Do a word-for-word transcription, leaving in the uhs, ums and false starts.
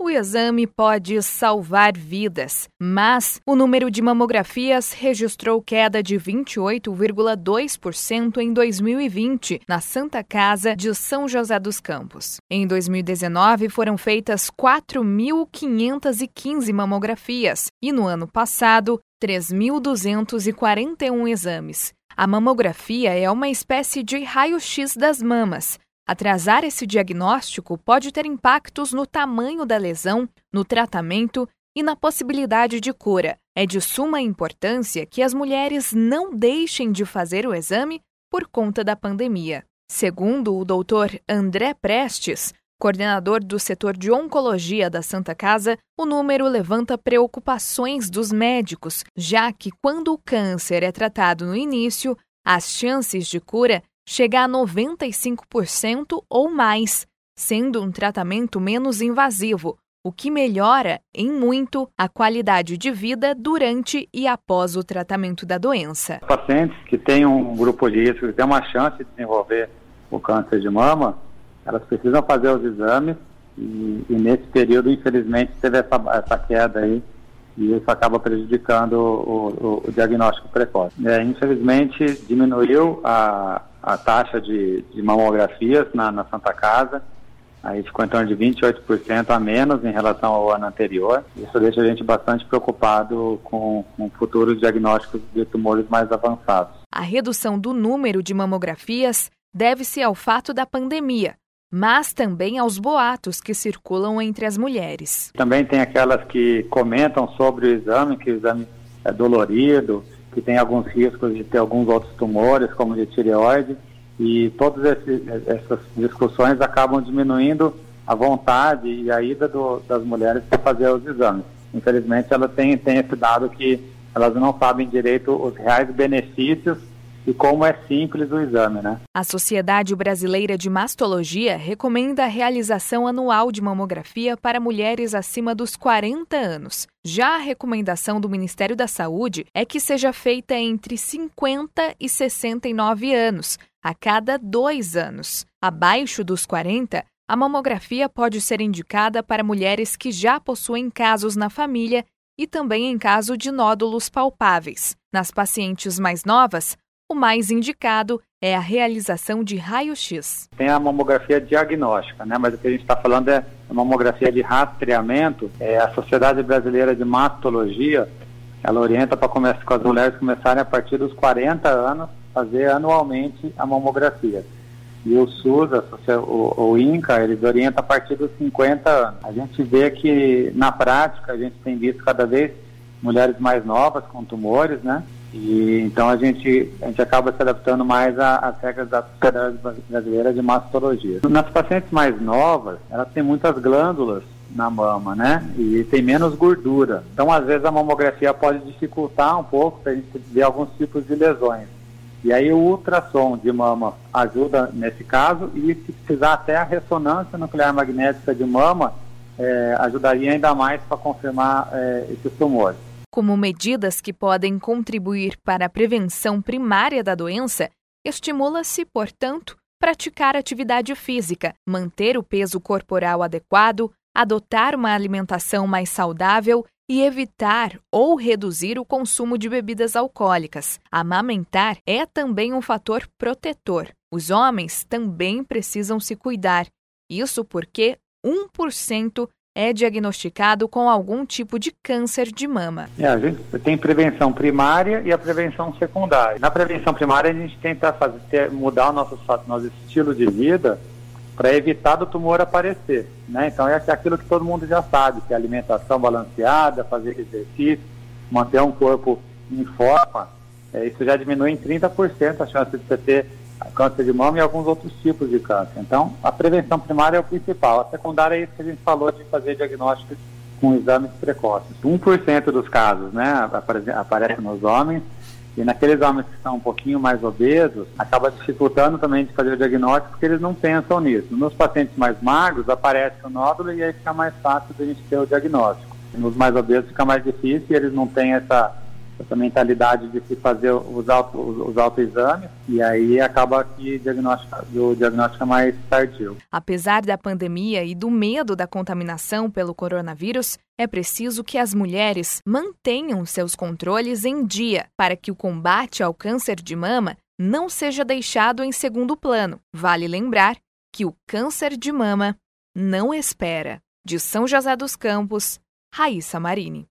O exame pode salvar vidas, mas o número de mamografias registrou queda de vinte e oito vírgula dois por cento em dois mil e vinte, na Santa Casa de São José dos Campos. Em dois mil e dezenove, foram feitas quatro mil quinhentas e quinze mamografias e, no ano passado, três mil duzentos e quarenta e um exames. A mamografia é uma espécie de raio-x das mamas. Atrasar esse diagnóstico pode ter impactos no tamanho da lesão, no tratamento e na possibilidade de cura. É de suma importância que as mulheres não deixem de fazer o exame por conta da pandemia. Segundo o doutor André Prestes, coordenador do setor de oncologia da Santa Casa, o número levanta preocupações dos médicos, já que quando o câncer é tratado no início, as chances de cura chegam a noventa e cinco por cento ou mais, sendo um tratamento menos invasivo, o que melhora, em muito, a qualidade de vida durante e após o tratamento da doença. Pacientes que têm um grupo de risco, que têm uma chance de desenvolver o câncer de mama, elas precisam fazer os exames e, e nesse período, infelizmente, teve essa, essa queda aí e isso acaba prejudicando o, o, o diagnóstico precoce. É, infelizmente, diminuiu a, a taxa de, de mamografias na, na Santa Casa, aí ficou em torno de vinte e oito por cento a menos em relação ao ano anterior. Isso deixa a gente bastante preocupado com, com futuros diagnósticos de tumores mais avançados. A redução do número de mamografias deve-se ao fato da pandemia, mas também aos boatos que circulam entre as mulheres. Também tem aquelas que comentam sobre o exame, que o exame é dolorido, que tem alguns riscos de ter alguns outros tumores, como de tireoide, e todas esses, essas discussões acabam diminuindo a vontade e a ida do, das mulheres para fazer os exames. Infelizmente, elas têm, têm esse dado que elas não sabem direito os reais benefícios e como é simples o exame, né? A Sociedade Brasileira de Mastologia recomenda a realização anual de mamografia para mulheres acima dos quarenta anos. Já a recomendação do Ministério da Saúde é que seja feita entre cinquenta e sessenta e nove anos, a cada dois anos. Abaixo dos quarenta, a mamografia pode ser indicada para mulheres que já possuem casos na família e também em caso de nódulos palpáveis. Nas pacientes mais novas, o mais indicado é a realização de raio-x. Tem a mamografia diagnóstica, né? Mas o que a gente está falando é a mamografia de rastreamento. É, a Sociedade Brasileira de Mastologia, ela orienta para começar com as mulheres começarem a partir dos quarenta anos fazer anualmente a mamografia. E o SUS, a, o, o INCA, eles orientam a partir dos cinquenta anos. A gente vê que, na prática, a gente tem visto cada vez mulheres mais novas com tumores, né? E então a gente, a gente acaba se adaptando mais às regras da Sociedade Brasileira de Mastologia. Nas pacientes mais novas, elas têm muitas glândulas na mama, né? E tem menos gordura. Então, às vezes, a mamografia pode dificultar um pouco para a gente ver alguns tipos de lesões. E aí o ultrassom de mama ajuda nesse caso e, se precisar, até a ressonância nuclear magnética de mama é, ajudaria ainda mais para confirmar é, esses tumores. Como medidas que podem contribuir para a prevenção primária da doença, estimula-se, portanto, praticar atividade física, manter o peso corporal adequado, adotar uma alimentação mais saudável e evitar ou reduzir o consumo de bebidas alcoólicas. Amamentar é também um fator protetor. Os homens também precisam se cuidar. Isso porque um por cento é diagnosticado com algum tipo de câncer de mama. É, a gente tem prevenção primária e a prevenção secundária. Na prevenção primária, a gente tenta fazer, ter, mudar o nosso, nosso estilo de vida para evitar do tumor aparecer, né? Então é aquilo que todo mundo já sabe, que é alimentação balanceada, fazer exercício, manter um corpo em forma, é, isso já diminui em trinta por cento a chance de você ter câncer de mama e alguns outros tipos de câncer. Então, a prevenção primária é o principal. A secundária é isso que a gente falou de fazer diagnósticos com exames precoces. um por cento dos casos, né, aparece nos homens, e naqueles homens que são um pouquinho mais obesos, acaba dificultando também de fazer o diagnóstico porque eles não pensam nisso. Nos pacientes mais magros, aparece o nódulo e aí fica mais fácil de a gente ter o diagnóstico. Nos mais obesos fica mais difícil e eles não têm essa, essa mentalidade de se fazer os, auto, os autoexames, e aí acaba que diagnóstico, o diagnóstico é mais tardio. Apesar da pandemia e do medo da contaminação pelo coronavírus, é preciso que as mulheres mantenham seus controles em dia para que o combate ao câncer de mama não seja deixado em segundo plano. Vale lembrar que o câncer de mama não espera. De São José dos Campos, Raíssa Marini.